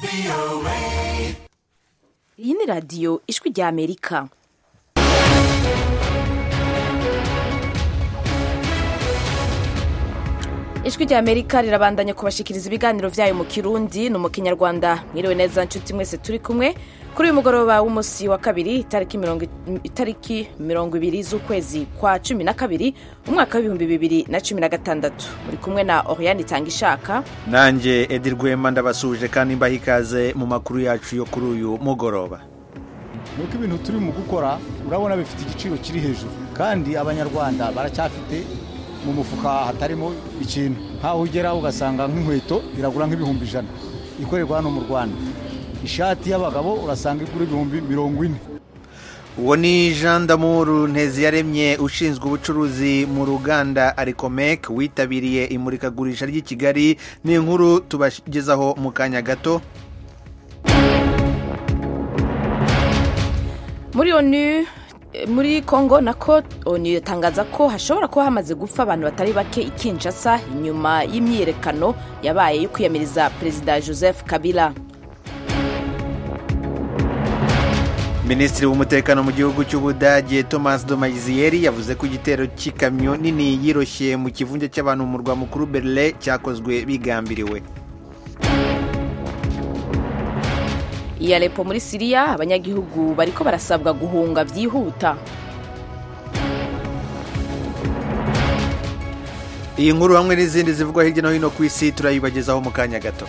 Iyi ni radiyo ijwi rya Amerika. Ijwi rya Amerika rirabandanya kubashikiriza ibiganiro vyayo mu Kirundi no mu Kinyarwanda. Mwiriwe neza nshuti mwese turi kumwe kuri uyu mugoroba w'umusi wa kabiri itariki 20 z'ukwezi kwa 12 umwaka wa 2016. Muri kumwe na Oriane Tangishaka nanje Edir Gwema ndabasuje kandi mbahikaze mu makuru yacu yo kuri uyu mugoroba. Nuko ibintu turi mu gukora urabona bifite igiciro kiri hejuru kandi abanyarwanda baracyafite mu mufuka hatarimo ikintu nkaho ugera ugasanga nk'inkweto iragura nk'ibihumbi 100 ikorerwa hano mu Rwanda. Ishati y'abagabo urasanga igura 40,000. Uwo ni Jean d'Amour Nteziyaremye ushinzwe ubucuruzi mu ruganda Aricomek witabiriye imurikagurisha ry'i Kigali. Ni inkuru tubagezaho mu kanya gato. Muri Kongo nako ONU yatangaza ko hashobora kuba hamaze gupfa abantu batari bake i Kinshasa inyuma y'imyiyerekano yabaye yo kwiyamiriza Perezida Joseph Kabila. Minisitiri w'umutekano mu gihugu cy'Ubudage Thomas de Maizière yavuze ko igitero cy'ikamyo nini yiroshye mu kivunge cy'abantu mu murwa mukuru Berlin cyakozwe bigambiriwe. I Aleppo muri Syria abanyagihugu bariko barasabwa guhunga vyihuta. Iyi nkuru hamwe n'izindi zivugwa hirya no hino ku isi turayibagezaho mu kanya gato.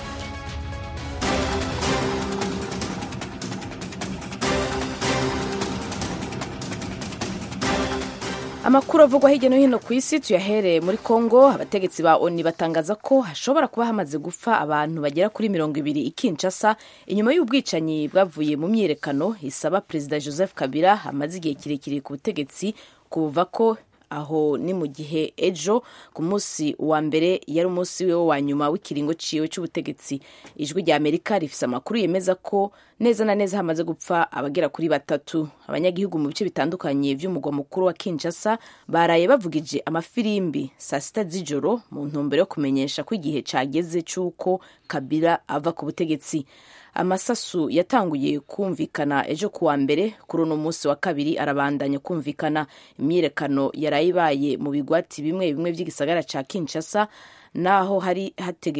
Amakuru avugwa hirya no hino ku isi tuyahereye muri Kongo. Abategetsi ba ONU batangaza ko hashobora kuba hamaze gupfa abantu bagera kuri 20 i Kinshasa inyuma y'ubwicanyi bwavuye mu myiyerekano isaba Perezida Joseph Kabila amaze igihe kirekire ku butegetsi kuva ko aho ni mu gihe ejo ku munsi wa mbere yari umunsi we wa nyuma w'ikiringo ciwe cy'ubutegetsi. Ijwi rya Amerika rifise amakuru yemeza ko neza na neza hamaze gupfa abagera kuri 3. Abanyagihugu mu bice bitandukanye by'umugwa mukuru wa Kinshasa baraye bavugije amafirimbi saa 6 z'ijoro mu ntumbero yo kumenyesha ko igihe cageze cy'uko Kabila ava ku butegetsi. Amasasu yatanguye kumvikana ejo kuwa mbere kuri uno munsi wa kabiri arabandanya kumvikana. Imyiyerekano yarayibaye mu bigwati bimwe bimwe by'igisagara ca Kinshasa naho hari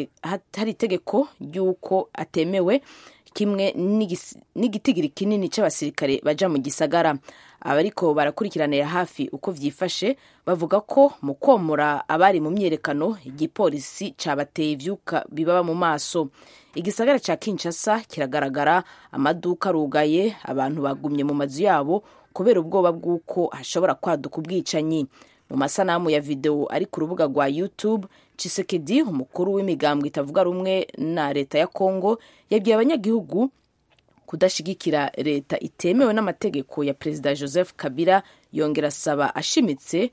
itegeko ry'uko atemewe kimwe n'igitigiri kinini c'abasirikare baja mu gisagara. Abariko barakurikiranira hafi uko vyifashe bavuga ko mu komora abari mu myiyerekano igipolisi cabateye ivyuka bibaba mu maso. Igisagara ca Kinshasa kiragaragara amaduka rugaye, abantu bagumye mu mazu yabo kubera ubwoba bw'uko hashobora kwaduka ubwicanyi. Mu masanamu ya video ari ku rubuga rwa YouTube, Tshisekedi umukuru w'imigambwe itavuga rumwe na leta ya Kongo yabwiye abanyagihugu kudashigikira leta itemewe n'amategeko ya Perezida Joseph Kabila, yongera asaba ashimitse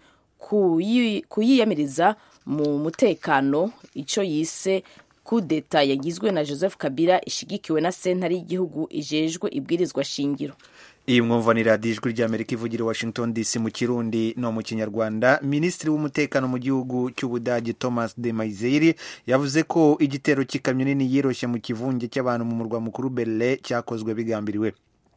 kuyiyamiriza mu mutekano ico yise kudeta yagizwe na Joseph Kabila ishigikiwe na sentare y'igihugu ijejwe ibwirizwa shingiro. Iyi mwumva ni radiyo ijwi ry'Amerika ivugira i Washington DC mu Kirundi no mu Kinyarwanda. Minisitiri w'umutekano mu gihugu cy'Ubudage Thomas de Maizière yavuze ko igitero cy'ikamyo nini yiroshye mu kivunge cy'abantu mu murwa mukuru Berlin cyakozwe bigambiriwe.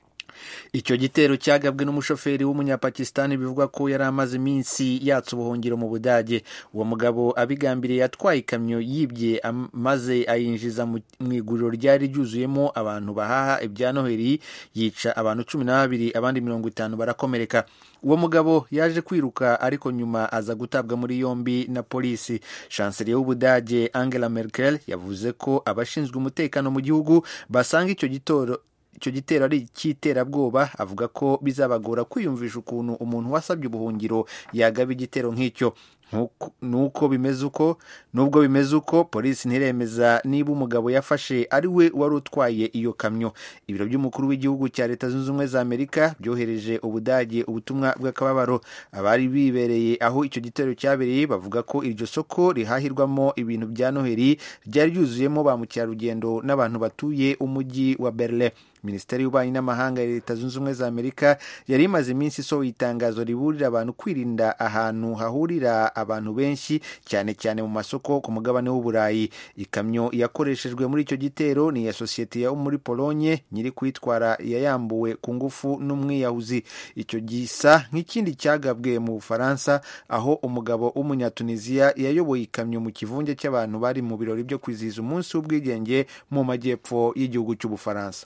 Icyo gitero cyagabwe n'umushoferi w'umunyapakistani bivugwa ko yari amaze iminsi yatsa ubuhungiro mu Budage. Uwo mugabo abigambiriye yatwaye ikamyo yibye maze ayinjiza mu iguriro ryari ryuzuyemo abantu bahaha ibya Noheli, yica abantu 12 abandi 50 barakomereka. Uwo mugabo yaje kwiruka ariko nyuma aza gutabwa muri yombi na polisi. Chancelier w'Ubudage Angela Merkel yavuze ko abashinzwe umutekano mu gihugu basanga icyo gitero ari cy'iterabwoba. Avuga ko bizabagora kwiyumvisha ukuntu umuntu wasabye ubuhungiro yagaba igitero nk'icyo. Nubwo bimeze uko polisi ntiremeza niba umugabo yafashe ari we wari utwaye iyo kamyo. Ibiro by'umukuru w'igihugu cya Leta Zunze Ubumwe za Amerika byohereje Ubudage ubutumwa bw'akababaro. Abari bibereye aho icyo gitero cyabereye bavuga ko iryo soko rihahirwamo ibintu bya Noheli ryari ryuzuyemo ba mukerarugendo n'abantu batuye umujyi wa Berlin. Minisiteri y'ububanyi n'amahanga ya Leta Zunze Ubumwe za Amerika yari imaze iminsi isohoye itangazo riburira abantu kwirinda ahantu hahurira abantu benshi cyane cyane mu masoko ku mugabane w'Uburayi. Ikamyo yakoreshejwe muri icyo gitero ni iya sosiyete yo muri Polonye nyiri kwitwara yayambuwe ku ngufu n'umwiyahuzi. Icyo gisa nk'ikindi cyagabwe mu Bufaransa aho umugabo w'Umunyatunisia yayoboye ikamyo mu kivunge cy'abantu bari mu birori byo kwizihiza umunsi w'ubwigenge mu majyepfo y'igihugu cy'Ubufaransa.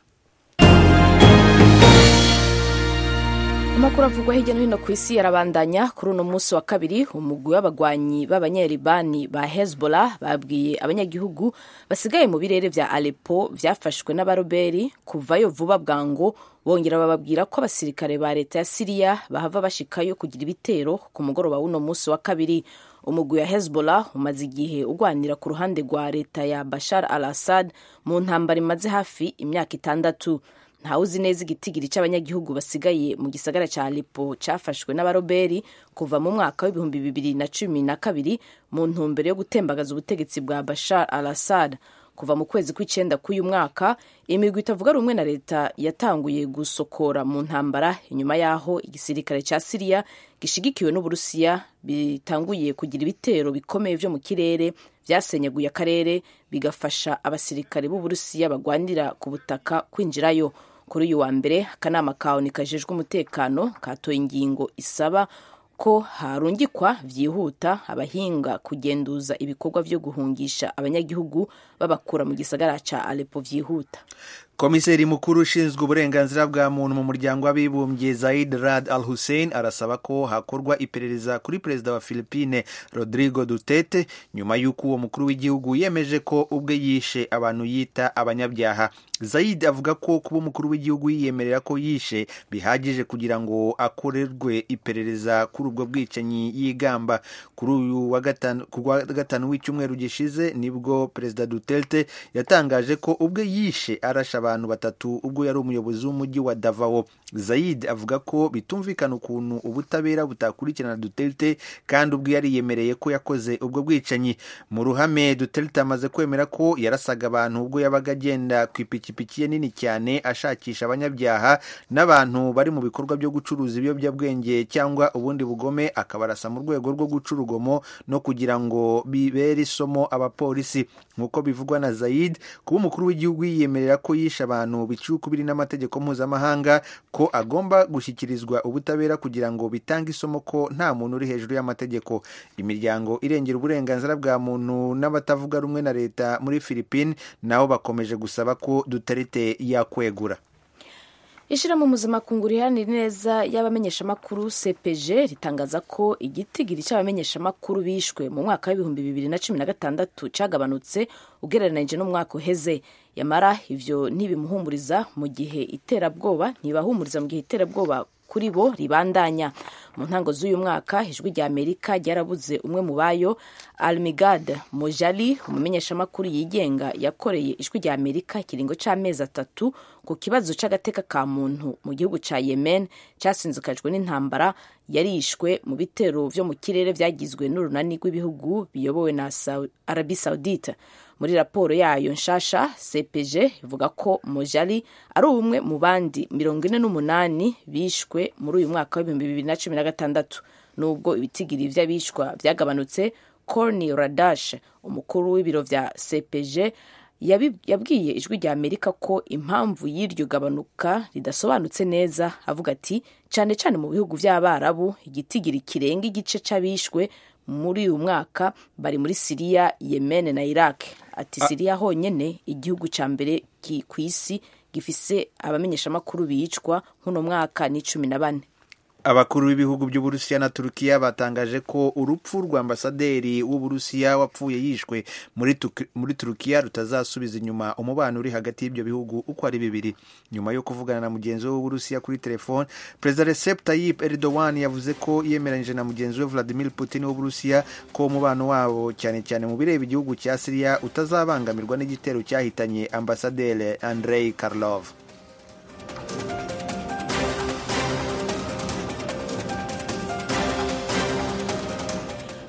Amakuru avugwa hirya no hino ku isi yarabandanya. Kuri uno munsi wa kabiri umugwi w'abagwanyi b'abanyalibani ba Hezbollah babwiye abanyagihugu basigaye mu birere vya Aleppo vyafashwe n'abaroberi kuvayo vuba bwango, bongera bababwira ko abasirikare ba leta ya Syria bahava bashikayo kugira ibitero ku mugoroba w'uno munsi wa kabiri. Umugwi wa Hezbollah umaze igihe ugwanira ku ruhande rwa leta ya Bashar al-Assad mu ntambara imaze hafi imyaka 6. Ntawuzi neza igitigiri cy'abanyagihugu basigaye mu gisagara cya Aleppo cyafashwe n'abaroberi kuva mu mwaka w'ibihumbi 2012 mu ntumbero yo gutembagaza ubutegetsi bwa Bashar al-Assad. Kuva mu kwezi kw'icenda k'uyu mwaka, imigwi itavuga rumwe na leta yatanguye gusokora mu ntambara inyuma yaho igisirikare cya Syria gishigikiwe n'Uburusiya bitanguye kugira ibitero bikomeye vyo mu kirere vyasenyaguye akarere bigafasha abasirikare b'Uburusiya bagwanira ku butaka kwinjirayo. Kuri uyu wa mbere, akanama ka ONU kajejwe umutekano katoye ingingo isaba ko harungikwa vyihuta abahinga kugenduza ibikorwa vyo guhungisha abanyagihugu babakura mu gisagara ca Aleppo vyihuta. Komiseri mukuru ushinzwe uburenganzira bwa muntu mu muryango w'abibumbye Zaid Rad Al Hussein arasaba ko hakorwa iperereza kuri perezida wa Philippine Rodrigo Duterte nyuma y'uko uwo mukuru w'igihugu yemeje ko ubwe yishe abantu yita abanyabyaha. Zaid avuga ko kuba umukuru w'igihugu yiyemerera ko yishe bihagije kugira ngo akorerwe iperereza kuri ubwo bwicanyi yigamba. Kuri uyu wa gatanu w'icyumweru gishize nibwo perezida Duterte yatangaje ko ubwe yishe arasha abantu batatu ubwo yari umuyobozi w'umujyi wa Davao. Zaid avuga ko bitumvikana ukuntu ubutabera butakurikirana Duterte kandi ubwo yari yemereye ko yakoze ubwo bwicanyi. Mu ruhame, Duterte amaze kwemera ko yarasaga abantu ubwo yabaga agenda ku ipikipiki ye nini cyane ashakisha abanyabyaha n'abantu bari mu bikorwa byo gucuruza ibiyobyabwenge cyangwa ubundi bugome, akabarasa mu rwego rwo guca urugomo no kugira ngo bibere isomo abapolisi. Nk'uko bivugwa na Zaid, kuba umukuru w'igihugu yiyemerera ko yishe abantu biciye ukubiri n'amategeko mpuzamahanga, ko agomba gushyikirizwa ubutabera kugira ngo bitange isomo ko nta muntu uri hejuru y'amategeko. Imiryango irengera uburenganzira bwa muntu n'abatavuga rumwe na leta muri Philippines nabo bakomeje gusaba ko Duterte yakwegura. Ishirahamwe mpuzamakungu riharanira neza y'abamenyeshamakuru CPG ritangaza ko igitigiri cy'abamenyeshamakuru bishwe mu mwaka w'ibihumbi 2016 cyagabanutse ugereranije n'umwaka uheze. Yamara ivyo ntibimuhumuriza mu gihe iterabwoba kuri bo ribandanya. Mu ntango z'uyu mwaka, ijwi rya Amerika ryarabuze umwe mu bayo. Almigad Mojali, umumenyeshamakuru yigenga yakoreye ijwi rya Amerika ikiringo c'amezi 3 ku kibazo c'agateka ka muntu mu gihugu ca Yemen casinzikajwe n'intambara, yarishwe mu bitero vyo mu kirere vyagizwe n'urunani rw'ibihugu biyobowe na Arabie Saoudite. Muri raporo yayo nshasha, CPG ivuga ko Mojali ari umwe mu bandi 48 bishwe muri uyu mwaka wa 2016. Nubwo ibitigiri vy'abishwa vyagabanutse, Corny Radash, umukuru w'ibiro vya CPG, yabwiye ijwi rya Amerika ko impamvu y'iryo gabanuka ridasobanutse neza. Avuga ati cyane cyane mu bihugu vy'Abarabu igitigiri kirenga igice c'abishwe muri uyu mwaka bari muri Syria, Yemen na Iraq. Ati Syria honyene igihugu ca mbere ku isi gifise abamenyeshamakuru bicwa nk'uno mwaka ni 14. Abakuru b'ibihugu by'Uburusiya na Turukiya batangaje ko urupfu rw'ambasaderi w'Uburusiya wapfuye yishwe muri Turukiya rutazasubiza inyuma umubano uri hagati y'ibyo bihugu uko ari bibiri. Nyuma yo kuvugana na mugenzi we w'Uburusiya kuri telefone, Perezida Recep Tayyip Erdogan yavuze ko yemeranyije na mugenzi we Vladimir Putin w'Uburusiya ko umubano wabo cyane cyane mu bireba igihugu cya Syria utazabangamirwa n'igitero cyahitanye ambasaderi Andrei Karlov.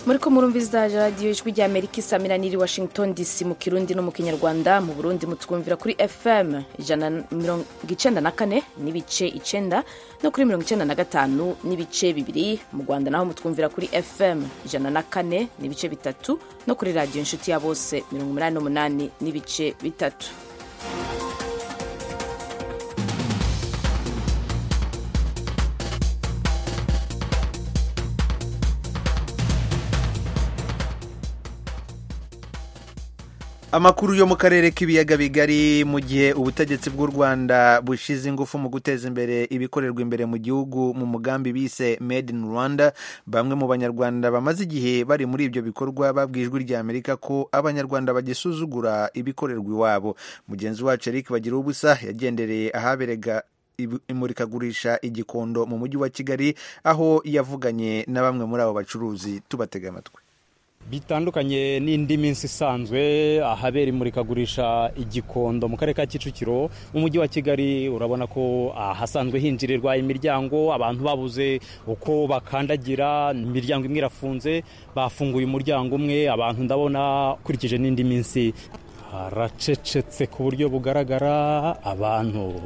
Muriko murumviza radio ijwi rya Amerika isamira niri Washington DC mu Kirundi no mu Kinyarwanda. Mu Burundi mutwumvira kuri FM 94 n'ibice 9 no kuri 95 n'ibice 2. Mu Rwanda naho mutwumvira kuri FM 104 n'ibice 3 no kuri radio inshuti ya bose 88 n'ibice 3. Amakuru yo mu karere k'ibiyaga bigari. Mu gihe ubutegetsi bw'u Rwanda bushize ingufu mu guteza imbere ibikorerwa imbere mu gihugu mu mugambi bise Made in Rwanda, bamwe mu banyarwanda bamaze igihe bari muri ibyo bikorwa babwijwe rya Amerika ko abanyarwanda bagisuzugura ibikorerwa iwabo. Mugenzi wacu Eric Bagira ubusa yagendereye ahaberega imurikagurisha igikondo mu mujyi wa Kigali, aho yavuganye na bamwe muri abo bacuruzi. Tubatega amatwi. Bitandukanye n'indi minsi isanzwe ahabera imurikagurisha igikondo mu karere ka Kicukiro mu mujyi wa Kigali, urabona ko hasanzwe hinjirirwa imiryango, abantu babuze uko bakandagira, imiryango imwe irafunze, bafunguye umuryango umwe. Abantu ndabona kurikije n'indi minsi haracecetse ku buryo bugaragara, abantu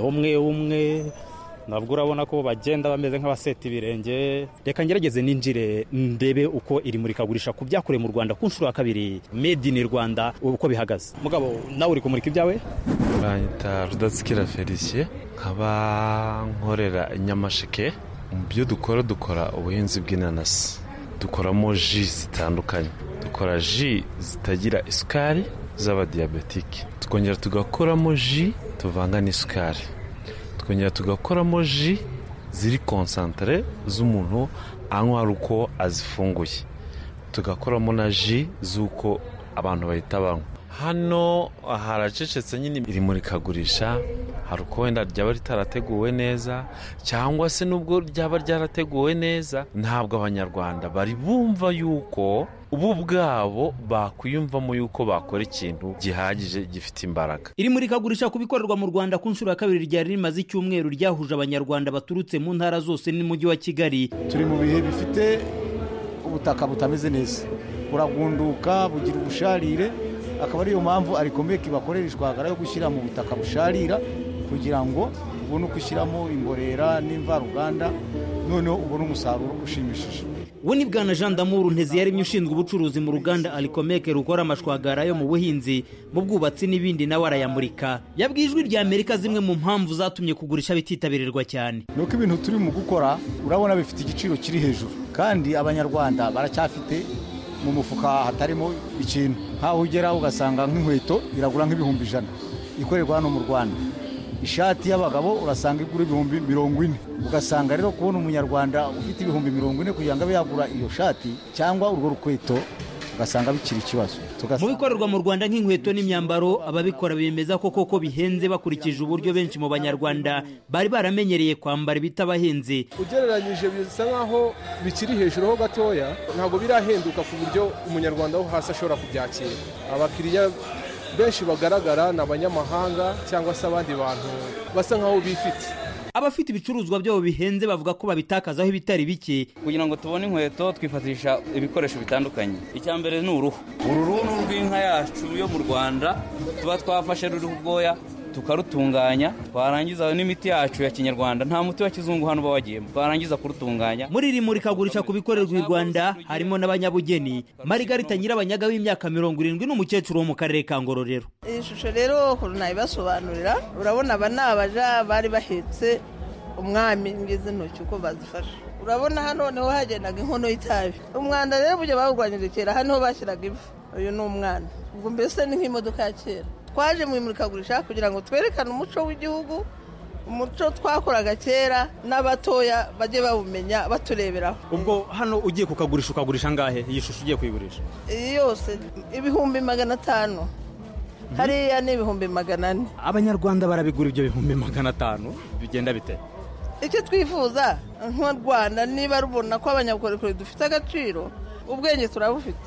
umwe nabwo urabona ko bagenda bameze nk'abaseta ibirenge. Reka ngerageze ninjire ndebe uko iri murikagurisha ku byakorewe mu Rwanda ku nshuro ya kabiri Made in Rwanda uko bihagaze. Mugabo nawe uri kumurika ibyawe? Banyita Rudatsikira Felicien, nkaba nkorera Nyamasheke. Mu byo dukora ubuhinzi bw'inanasi, dukoramo ji zitandukanye. Dukora ji zitagira isukari z'abadiyabetike, tukongera tugakoramo ji tuvanga n'isukari, tukongera tugakoramo ji ziri concentré z'umuntu anywa ari uko azifunguye, tugakoramo na ji z'uko abantu bahita banywa. Hano haracecetse nyine iri murikagurisha, hari uko wenda ryaba ritarateguwe neza, cyangwa se nubwo ryaba ryarateguwe neza ntabwo abanyarwanda bari bumva yuko ubu bwabo bakwiyumvamo yuko bakora ikintu gihagije gifite imbaraga. Iri murikagurisha kubikorerwa mu Rwanda ku nshuro ya kabiri ryari rimaze icyumweru, ryahuje abanyarwanda baturutse mu ntara zose n'umujyi wa Kigali. Turi mu bihe bifite ubutaka butameze neza, buragunduka, bugira ubusharire, akaba ariyo mpamvu Arikomeki bakorera ishwagara yo gushyira mu butaka busharira kugira ngo ubone uko ushyiramo imborera n'imvaruganda, noneho ubone umusaruro ushimishije. We ni Bwana Jean d'Amour Nteziyaremye ushinzwe ubucuruzi mu ruganda Arikomeki rukora amashwagara yo mu buhinzi, mu bwubatsi n'ibindi, nawe arayamurika. Yabwiye ijwi rya Amerika zimwe mu mpamvu zatumye kugurisha bititabirirwa cyane. Nuko ibintu turi mu gukora urabona bifite igiciro kiri hejuru, kandi abanyarwanda baracyafite mu mufuka hatarimo ikintu. Nkaho ugera ugasanga nk'inkweto iragura nk'ibihumbi 100 ikorerwa hano mu Rwanda. Ishati y'abagabo urasanga igura 40,000. Ugasanga rero kubona umunyarwanda ufite 40,000 kugira ngo abe yagura iyo shati cyangwa urwo rukweto, ugasanga bikiri ikibazo. Mu bikorerwa mu Rwanda nk'inkweto n'imyambaro, ababikora bemeza ko koko bihenze bakurikije uburyo benshi mu banyarwanda bari baramenyereye kwambara bitabahenze. Ugereranyije bisa nkaho bikiri hejuru ho gatoya, ntabwo birahenduka ku buryo umunyarwanda wo hasi ashobora kubyakira. Abakiriya benshi bagaragara n'abanyamahanga cyangwa se abandi bantu basa nkaho bifite. Abafite ibicuruzwa byabo bihenze bavuga ko babitakazaho ibitari bike. Kugira ngo tubone inkweto twifatisha ibikoresho bitandukanye. Icya mbere ni uruhu. Uruhu n'urw'inka yacu yo mu Rwanda tuba twafashe ruruhu bwoya tukarutunganya, twarangiza n'imiti yacu ya kinyarwanda, nta muti wa kizungu hano bawagiyemo, twarangiza kurutunganya. Muri iri murikagurisha kubikorerwa i Rwanda harimo n'abanyabugeni. Margarita Nyirabanyaga w'imyaka 70 n'umukecuru wo mu karere ka Ngororero. Iyi shusho rero nayibasobanurira, urabona aba nabaja bari bahetse umwami ngize ntoki uko bazifasha. Urabona hano niho hagendaga inkono y'itabi. Umwanda rero buje bawurwanyije kera, hano bashyiraga ivu. Uyu ni umwana. Ubwo mbese ni nk'imodoka ya kera. Twaje mu imurikagurisha kugira ngo twerekane umuco w'igihugu, umuco twakoraga kera, n'abatoya bajye bawumenya batureberaho. Ubwo hano ugiye kukagurisha ukagurisha ngahe? Iyi shusho ugiye kuyigurisha iyi yose 500. Hariya ni 400. Abanyarwanda barabigura ibyo 500. Bigenda bite? Icyo twifuza nk'u Rwanda niba rubona ko abanyabukorikori dufite agaciro, ubwenge turabufite,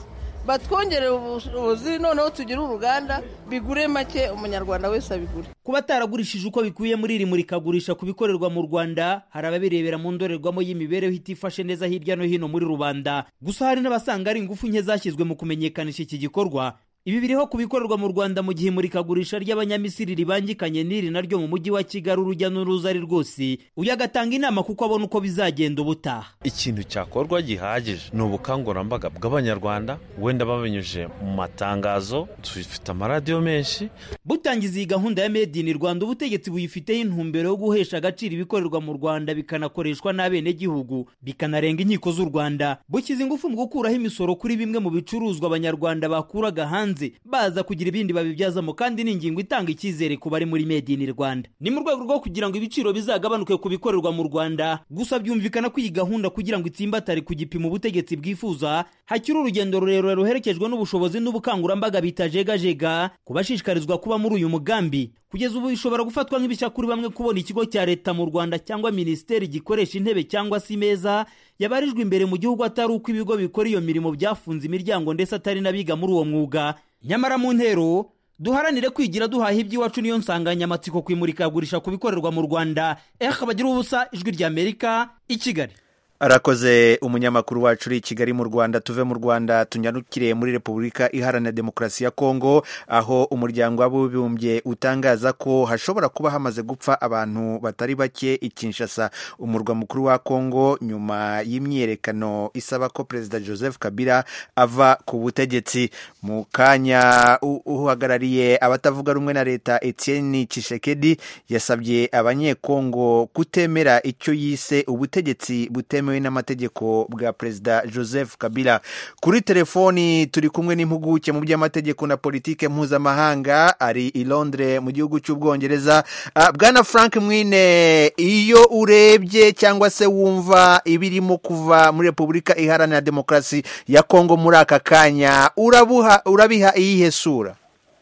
batwongerera ubushobozi noneho tugire uruganda bigure make umunyarwanda wese abigure. Kuba ataragurishije uko bikwiye muri iri murikagurisha ku bikorerwa mu Rwanda hari ababirebera mu ndorerwamo y'imibereho itifashe neza hirya no hino muri rubanda, gusa hari n'abasanga ari ingufu nke zashyizwe mu kumenyekanisha iki gikorwa. Ibi biriho kubikorerwa mu Rwanda mu gihe murikagurisha ry'abanyamisiri ribangikanye n'iri naryo mu mujyi wa Kigali urujya n'uruza ari rwose, uyagatanga inama kuko abona uko bizagenda ubutaha. Ikintu cyakorwa gihagije ni ubukangurambaga bw'abanyarwanda, wenda babinyujije mu matangazo, dufite amaradiyo menshi. Butangiza iyi gahunda ya Made in Rwanda, ubutegetsi buyifiteho intumbero yo guhesha agaciro ibikorerwa mu Rwanda bikanakoreshwa n'abenegihugu, bikanarenga inkiko z'u Rwanda. Bukiza ingufu mu gukuraho imisoro kuri bimwe mu bicuruzwa abanyarwanda bakuraga hanze baza kugira ibindi babibyazamo, kandi n'ingingo itanga icyizere ku bari muri Made in Rwanda. Ni mu rwego rwo kugira ngo ibiciro bizagabanuke ku bikorerwa mu Rwanda, gusa byumvikana ko iyi gahunda kugira ngo itsimbatare ku gipimo ubutegetsi bwifuza, hakiri urugendo rurerure ruherekejwe n'ubushobozi n'ubukangurambaga bitajegajega kubashishikarizwa kuba muri uyu mugambi. Kugeza ubu bishobora gufatwa nk'ibishya kuri bamwe kubona ikigo cya leta mu Rwanda cyangwa minisiteri gikoresha intebe cyangwa se imeza yabarijwe imbere mu gihugu atari uko ibigo bikora iyo mirimo byafunze imiryango ndetse atari n'abiga muri uwo mwuga. Nyamara mu ntero duharanire kwigira duhaha iby'iwacu niyo nsanganyamatsiko ku imurikagurisha ku bikorerwa mu Rwanda. Bagira ubusa, Ijwi ry'Amerika, i Kigali. Arakoze umunyamakuru wacu uri i Kigali mu Rwanda. Tuve mu Rwanda tunyarukire muri Repubulika Iharanira Demokarasi ya Kongo, aho umuryango w'abibumbye utangaza ko hashobora kuba hamaze gupfa abantu batari bake i Kinshasa, umurwa mukuru wa Kongo, nyuma y'imyiyerekano isaba ko Perezida Joseph Kabila ava ku butegetsi. Mu kanya uhagarariye abatavuga rumwe na leta Etienne Tshisekedi yasabye abanyekongo kutemera icyo yise ubutegetsi butemewe n'amategeko bwa Perezida Joseph Kabila. Kuri telefoni turi kumwe n'impuguke mu by'amategeko na politike mpuzamahanga, ari i Londres mu gihugu cy'Ubwongereza. Bwana Frank Mwine, iyo urebye cyangwa se wumva ibirimo kuva muri Repubulika Iharanira Demokarasi ya Kongo muri aka kanya, urabiha iyihe sura?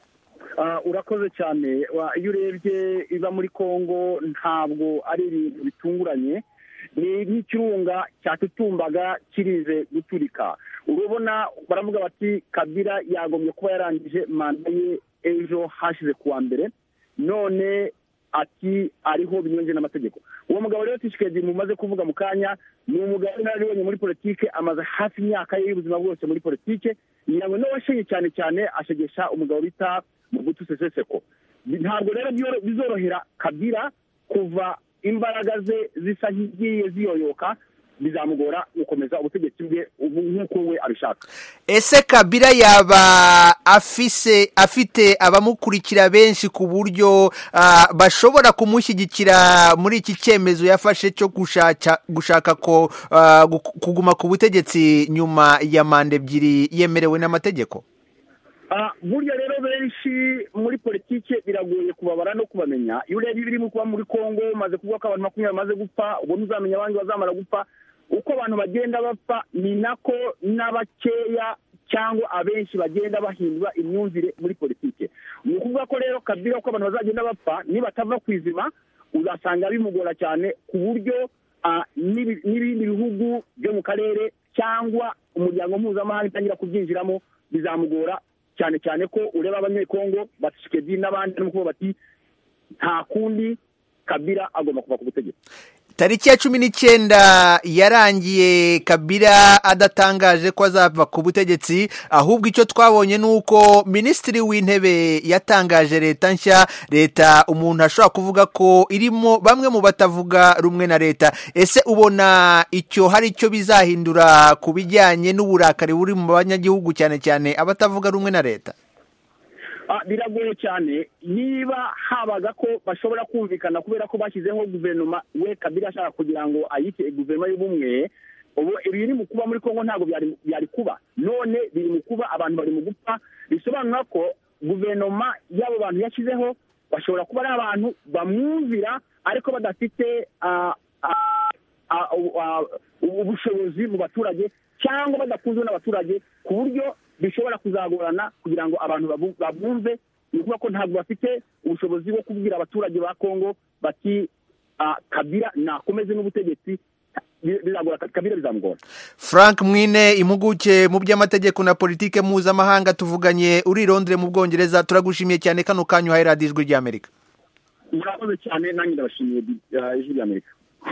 Urakoze cyane. Iyo urebye iba muri Kongo ntabwo ari ibintu bitunguranye, ni nk'ikirunga cyatutumbaga kirize guturika. Urabona baravuga bati Kabila yagombye kuba yarangije manda ye ejo hashize kuwa mbere, none ati ariho binyonje n'amategeko. Uwo mugabo rero Tshisekedi mumaze kuvuga mu kanya ni umugabo naribonye muri politike, amaze hafi imyaka ye y'ubuzima bwose muri politike, nyango no washenye cyane ashegesha umugabo bita Mobutu Sese Seko. Ntabwo rero bizorohera Kabila kuva imbaraga ze zisa nk'igiye ziyoyoka, bizamugora gukomeza ubutegetsi bwe nk'uko we abishaka. Ese Kabila yaba afite abamukurikira benshi ku buryo bashobora kumushyigikira muri iki cyemezo yafashe cyo gushaka ko kuguma ku butegetsi nyuma ya manda ebyiri yemerewe n'amategeko? Burya rero benshi muri politike biragoye kubabara no kubamenya. Iyo urebye ibiri kuba muri Kongo, maze kuvuga ko abantu 20 bamaze gupfa, ubu ntuzamenya abandi bazamara gupfa. Uko abantu bagenda bapfa ni nako n'abakeya cyangwa abenshi bagenda bahindura imyumvire muri politike. Ni ukuvuga ko rero Kabila uko abantu bazagenda bapfa, nibatava kwizima uzasanga bimugora cyane, ku buryo n'ibindi bihugu byo mu karere cyangwa umuryango mpuzamahanga itangira kubyinjiramo bizamugora cyane ko ureba abanyekongo Tshisekedi n'abandi n'uko bati nta kundi Kabila agomba kuva ku butegetsi. Tariki ya 19 yarangiye Kabila adatangaje ko azava ku butegetsi, ahubwo icyo twabonye nuko Minisitiri w'Intebe yatangaje leta nshya, leta umuntu ashobora kuvuga ko irimo bamwe mu batavuga rumwe na leta. Ese ubona icyo hari icyo bizahindura ku bijyanye n'uburakari buri mu banyagihugu cyane abatavuga rumwe na leta? Biragoye cyane. Niba habaga ko bashobora kumvikana kubera ko bashyizeho guverinoma, we Kabila ashaka kugira ngo ayite guverinoma y'ubumwe, ubu ibiri mu kuba muri Kongo ntabwo byari kuba, none biri mu kuba abantu bari mu gupfa. Bisobanura ko guverinoma y'abo bantu yashyizeho bashobora kuba ari abantu bamwumvira ariko badafite ubushobozi mu baturage cyangwa badakunzwe n'abaturage, ku buryo bishobora kuzagorana kugira ngo abantu babumve. Ni ukuvuga ko ntabwo bafite ubushobozi bwo kubwira abaturage ba Kongo bati Kabila nakomeze n'ubutegetsi biragora Kabila bizamugora. Frank Mwine, impuguke mu by'amategeko na politike mpuzamahanga, tuvuganye uri Londres mu Bwongereza. Turagushimiye cyane kano kanyu ha Radio Ijwi ry'Amerika. Murakoze cyane, nanjye ndabashimiye Ijwi ry'Amerika.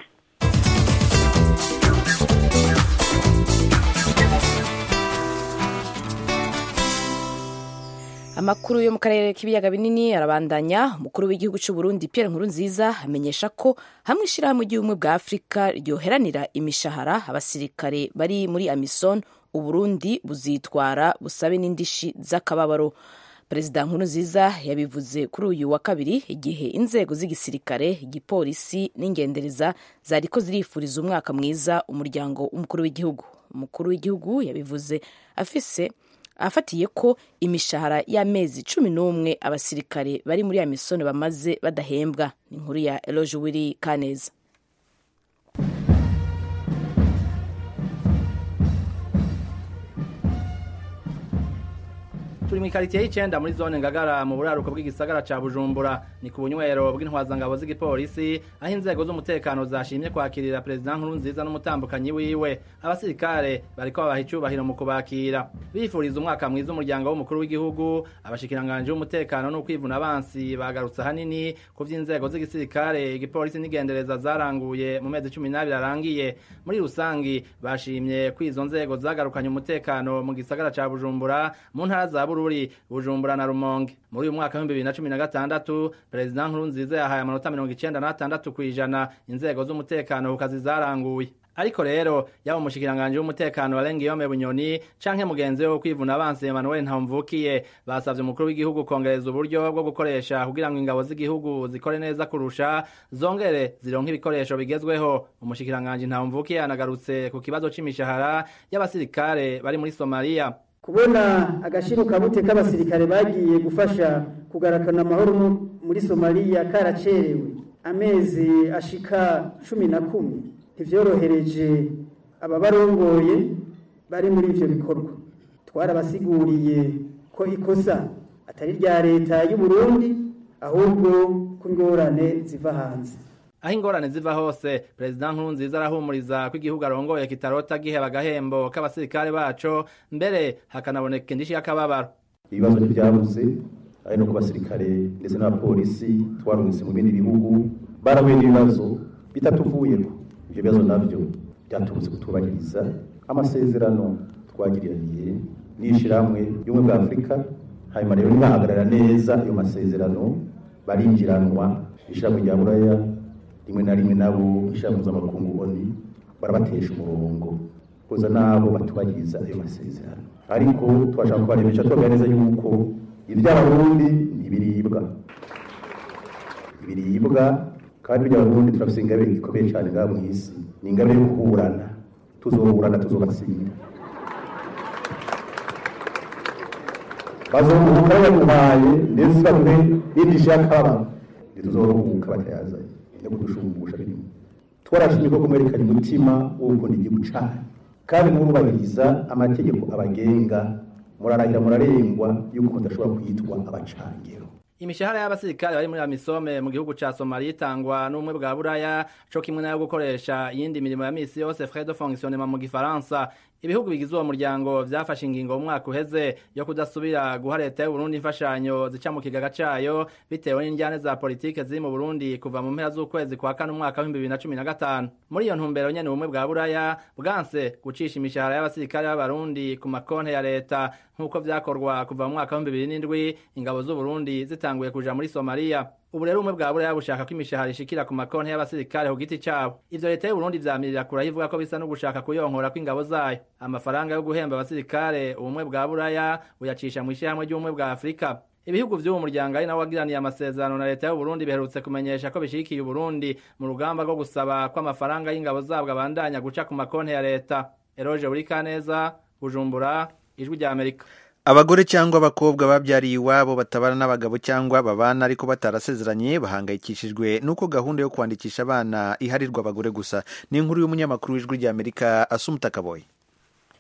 Amakuru yo mu karere k'ibiyaga binini arabandanya. Umukuru w'igihugu cy'u Burundi Pierre Nkurunziza amenyesha ko hamwe ishirahamwe ry'ubumwe bwa Afurika ryoheranira imishahara abasirikare bari muri AMISOM, Uburundi buzitwara busabe n'indishi z'akababaro. Perezida Nkurunziza yabivuze kuri uyu wa kabiri igihe inzego z'igisirikare, igipolisi n'ingendereza zariko zirifuriza umwaka mwiza umuryango w'umukuru w'igihugu. Umukuru w'igihugu yabivuze afatiye ko imishahara y'amezi 11 abasirikare bari muri AMISOM bamaze badahembwa. Ni inkuru ya Eloge Wiri Kaneza. Turi mu quartier y'Icenda muri zone Ngagara mu buraruko bw'igisagara ca Bujumbura, ni ku bunywero bw'intwazangabo z'igipolisi, aho inzego z'umutekano zashimye kwakirira President Nkurunziza n'umutambukanyi wiwe. Abasirikare bariko babaha icubahiro mu kubakira, bifuriza umwaka mwiza umuryango w'umukuru w'igihugu. Abashikiranganje b'umutekano no kwivuna abansi bagarutse hanini ku vy'inzego z'igisirikare, igipolisi n'igendereza zaranguye mu mezi 12 arangiye. Muri rusangi bashimye ko izo nzego zagarukanye umutekano mu gisagara ca Bujumbura, mu ntara za Bujumbura na Rumonge. Muri uyu mwaka wa 2016 President Nkurunziza yahaye amanota 96% inzego z'umutekano ku kazi zaranguye. Ariko rero yaba umushikiranganje w'umutekano Alengiyome Bunyoni canke mugenzi we wo kwivuna abansi Emmanuel Ntamvukiye basavye umukuru w'igihugu kongereza uburyo bwo gukoresha kugira ngo ingabo z'igihugu zikore neza kurusha, zongere zironke ibikoresho bigezweho. Umushikiranganje Ntamvukiye anagarutse ku kibazo c'imishahara y'abasirikare bari muri Somalia. Kubona agashiruka bute k'abasirikare bagiye gufasha kugarakana amahoro muri Somalia karacerewe amezi ashika 11 ntivyorohereje ababarongoye bari muri ivyo bikorwa. Twarabasiguriye ko ikosa atari rya leta y'u Burundi ahubwo ko ingorane ziva hanze. Aho ingorane ziva hose, President Nkurunziza arahumuriza ko igihugu arongoye kitarota giheba agahembo k'abasirikare baco, mbere hakanaboneka indishi y'akababaro. Ibibazo ntibyabuze, ari no ku basirikare ndetse n'abapolisi twarungitse mu bindi bihugu barahuye n'ibibazo bitatuvuyeko. Ibyo bibazo navyo byaturutse kutubahiriza amasezerano twagiraniye n'ishirahamwe y'ubumwe bwa Afurika. Hanyuma rero nibahagarara neza ayo masezerano barinjiranwa ishirahamwe rya Buraya, rimwe na rimwe nabo ishirahamwe z'amakungu ONU barabatesha umurongo kuza nabo batubahiriza ayo masezerano. Ariko twashaka kubaremesha tubaganiriza yuko ivy'abarundi ibiribwa kandi iby'abarundi turafise ingabire ikomeye cyane ngaha mw'isi, ni ingabire yo kuburana. Tuzobatsinda. Bazobuka baguhaye ndetse baguhe n'indishyi y'akababaro, tuzobuka batayazanye no kudushumbusha birimo. Twarashimye ko kumwerekana umutima wo gukunda igihugu cyane kandi murubahiriza amategeko abagenga, murarahira murarengwa yuko ndashobora kwitwa abacangero. Imishahara y'abasirikare bari muri AMISOM mu gihugu ca Somalia itangwa n'umwe bwa Buraya, co kimwe nayo gukoresha iyindi mirimo ya misi yose frais de fonctionnement mu Gifaransa. Ibihugu bigize uwo muryango vyafashe ingingo mu mwaka uheze yo kudasubira guha leta y'u Burundi imfashanyo zica mu kigaga cayo bitewe n'injyane za politike ziri mu Burundi kuva mu mpera z'ukwezi kwa kane umwaka wa 2015. Muri iyo ntumbero nyene ubumwe bwa Buraya bwanse gucisha imishahara y'abasirikare b'abarundi ku makonte ya leta nk'uko vyakorwa kuva mu mwaka wa 2007 ingabo z'u Burundi zitanguye kuja muri Somalia. Ubu rero umwe bwa Buraya bushaka ko imishahara ishikira ku makonti y'abasirikare ku giti cabo. Ivyo leta y'u Burundi vyamirira kura ivuga ko bisa no gushaka kuyonkora kw'ingabo zayo. Amafaranga yo guhemba abasirikare ubumwe bwa Buraya buyacisha mu ishirahamwe ry'ubumwe bwa Afurika. Ibihugu vy'uwo muryango ari nawo wagiraniye amasezerano na leta y'u Burundi biherutse kumenyesha ko bishikiye Burundi mu rugamba rwo gusaba ko amafaranga y'ingabo zabwo abandanya guca ku makonti ya leta. Eroje Urikaneza, Bujumbura, Ijwi rya Amerika. Abagore cyangwa abakobwa babyariye iwabo batabana n'abagabo cyangwa babana ariko batarasezeranye bahangayikishijwe nuko gahunda yo kwandikisha abana iharirwa abagore gusa. Ni inkuru y'umunyamakuru w'Ijwi rya Amerika Asumta Kaboyi.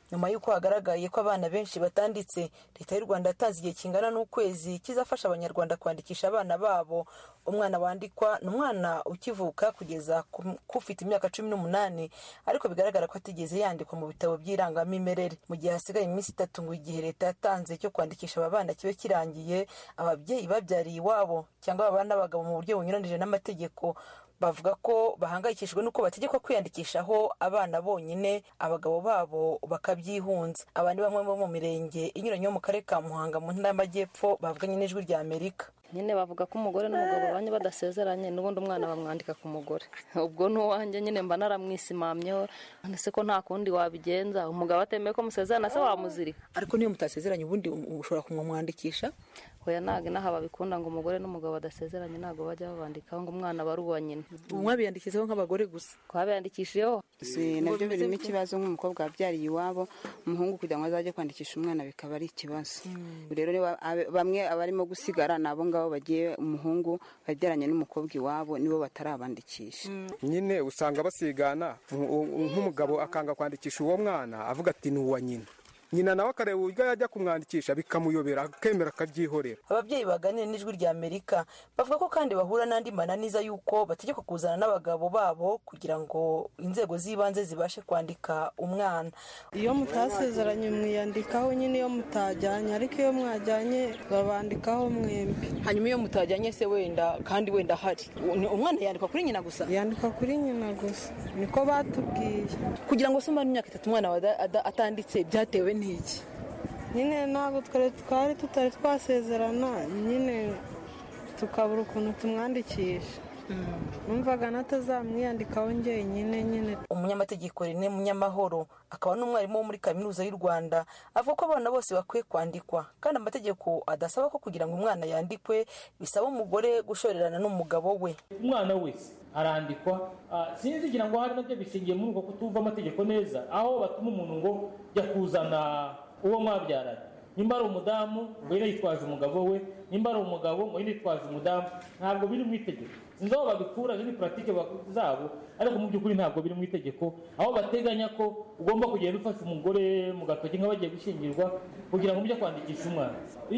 nyuma y'uko hagaragaye ko abana benshi batanditse. Leta y'u Rwanda yatanze igihe kingana n'ukwezi kizafasha abanyarwanda kwandikisha abana babo. Umwana wandikwa ni umwana ukivuka kugeza kufite imyaka 18, ariko bigaragara ko atigeze yandikwa mu bitabo by'irangamimerere. Mu gihe hasigaye iminsi 3 ngo igihe leta yatanze cyo kwandikisha aba bana kibe kirangiye, ababyeyi babyariye iwabo cyangwa abana n'abagabo mu buryo bunyuranije n'amategeko bavuga ko bahangayikishijwe nuko bategekwa kwiyandikishaho abana bonyine, abagabo babo bakabyihunza. Abandi bamwe bo mu mirenge inyuranye yo mu karere ka Muhanga mu ntara y'Amajyepfo bavuganye n'Ijwi rya Amerika. Nyine bavuga ko umugore n'umugabo banye badasezeranye n'ubundi umwana bamwandika ku mugore. Ubwo n'uwanjye nyine mba naramwisimamyeho, ndetse ko nta kundi wabigenza. Umugabo atemeye ko musezerana se wamuzirika. Ariko niyo mutasezeranye ubundi ushobora kumwandikisha? Hoya ntago naha babikunda ngo umugore n'umugabo badasezeranye ntago bajya babandikaho ngo umwana bari uwa nyina. Mwabiyandikishaho nk'abagore gusa? Twabiyandikishijeho. Nabyo birimo ikibazo nk'umukobwa wabyariye iwabo, umuhungu kugira ngo azajye kwandikisha umwana bikaba ari ikibazo. Rero bamwe abarimo gusigara nabo ngabo bagiye umuhungu babyaranye n'umukobwa iwabo nibo batarabandikisha. Nyine usanga basigana, nk'umugabo akanga kwandikisha uwo mwana avuga ati ni uwa nyina. Nyina nawe akareba uburyo yajya kumwandikisha bikamuyobera akemera akabyihorera. Ababyeyi baganira n'Ijwi rya Amerika bavuga ko kandi bahura n'andi mananiza yuko bategekwa kuzana n'abagabo babo kugira ngo inzego z'ibanze zibashe kwandika umwana. Iyo mutasezeranye mwiyandikaho nyine iyo mutajyanye, ariko iyo mwajyanye babandikaho mwembi. Hanyuma iyo mutajyanye se wenda kandi wenda hari umwana yandikwa kuri nyina gusa? Yandikwa kuri nyina gusa, niko batubwiye. Kugira ngo se umwana imyaka 3 umwana atanditse byatewe n'iki? Nyine ntabwo twari tutari twasezerana, nyine tukabura ukuntu tumwandikisha. Numvaga natazamwiyandikaho nyine. Umunyamategeko René Munyamahoro akaba n'umwarimu wo muri Kaminuza y'u Rwanda avuga ko abana bose bakwiye kwandikwa, kandi amategeko adasaba ko kugira ngo umwana yandikwe bisaba umugore gushorerana n'umugabo we. Umwana wese arandikwa, sinzigira ngo hari nabyo bishingiye muri uko kutumva amategeko neza, aho batuma umuntu ngo jya kuzana uwo mwabyaranye. Nimba ari umudamu ngo yitwaje umugabo we, nimba ari umugabo ngo yitwaje umudamu, ntabwo biri mu itegeko. Sinzi aho babikura muri pratique zabo, ariko mu by'ukuri ntabwo biri mu itegeko, aho bateganya ko ugomba kugenda ufasha umugore mu gatoki nk'abagiye gushingirwa kugira ngo mujye kwandikisha umwana.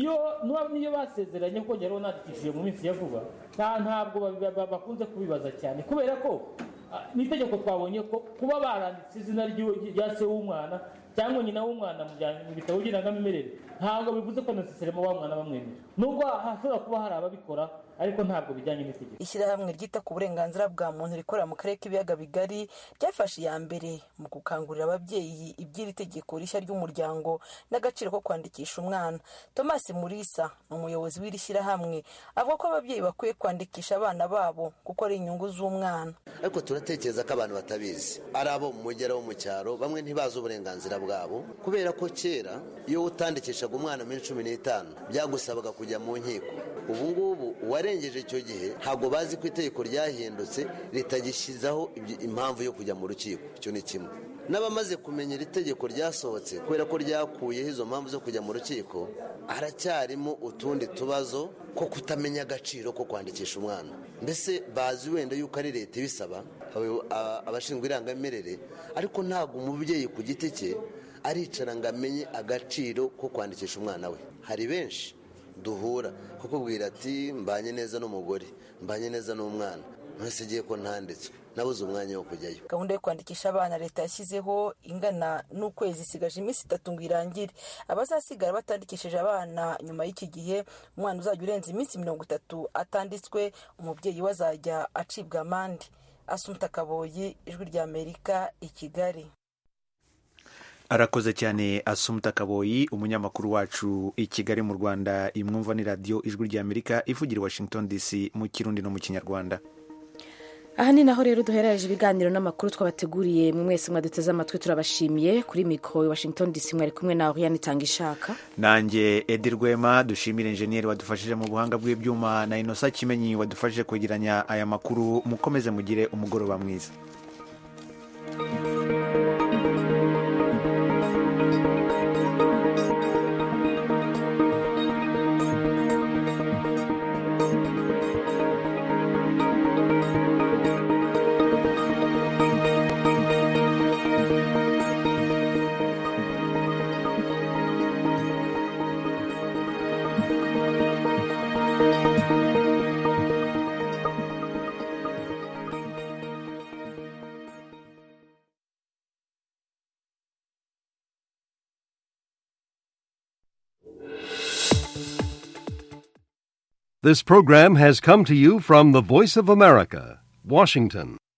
Niyo basezeranye ko ngero nandikishije mu minsi ya vuba, ntabwo bakunze kubibaza cyane, kubera ko ni itegeko twabonye ko kuba baranditse izina rya se w'umwana cyangwa nyina w'umwana mu bitabo by'irangamimerere ntabwo bivuze ko necessarily wa mwana bamwemera, nubwo hashobora kuba hari ababikora, ariko ntabwo bijyanye n'itegeko. Ishyirahamwe ryita ku burenganzira bwa muntu rikorera mu karere k'ibiyaga bigari ryafashe iya mbere mu gukangurira ababyeyi iby'iri tegeko rishya ry'umuryango n'agaciro ko kwandikisha umwana. Thomas Murisa ni umuyobozi w'iri shyirahamwe, avuga ko ababyeyi bakwiye kwandikisha abana babo kuko ari inyungu z'umwana. Ariko turatekereza ko abantu batabizi, ari abo mu mugera wo mu cyaro, bamwe ntibazi uburenganzira bwabo, kubera ko kera iyo utandikishaga umwana muri 15 byagusabaga kujya mu nkiko. Ubu ngubu uwarengeje icyo gihe ntabwo bazi ko itegeko ryahindutse ritagishyizaho impamvu yo kujya mu rukiko. Icyo ni kimwe. N'abamaze kumenya iri tegeko ryasohotse kubera ko ryakuyeho izo mpamvu zo kujya mu rukiko, haracyarimo utundi tubazo ko kutamenya agaciro ko kwandikisha umwana. Mbese bazi wenda yuko ari leta ibisaba, abashinzwe irangamimerere, ariko ntabwo umubyeyi ku giti cye aricara ngo amenye agaciro ko kwandikisha umwana we. Hari benshi duhura kukubwira ati mbanye neza n'umugore, mbanye neza n'umwana, mwese giye ko ntanditswe, nabuze umwanya wo kujyayo. Gahunda yo kwandikisha abana leta yashyizeho ingana n'ukwezi, isigaje iminsi 3 ngo irangire. Abazasigara batandikishije abana nyuma y'iki gihe, umwana uzajya urenza iminsi 30 atanditswe, umubyeyi we azajya acibwa amande. Asumta Kaboyi, Ijwi rya Amerika, i Kigali. Arakoze cyane Asumta Kaboyi, umunyamakuru wacu i Kigali mu Rwanda. Imwumva ni radio Ijwi rya Amerika ivugira Washington DC mu Kirundi no mu Kinyarwanda. Aha ni naho rero duherereje ibiganiro n'amakuru twabateguriye. Mwese mwaduteze amatwi turabashimiye. Kuri mikoro Washington DC mwari kumwe na Oriane Tangishaka, nanjye Edi Rwema. Dushimire engineer wadufashije mu buhanga bw'ibyuma na Inosa Kimenyi wadufashije kwegeranya aya makuru. Mukomeze mugire umugoroba mwiza. This program has come to you from the Voice of America, Washington.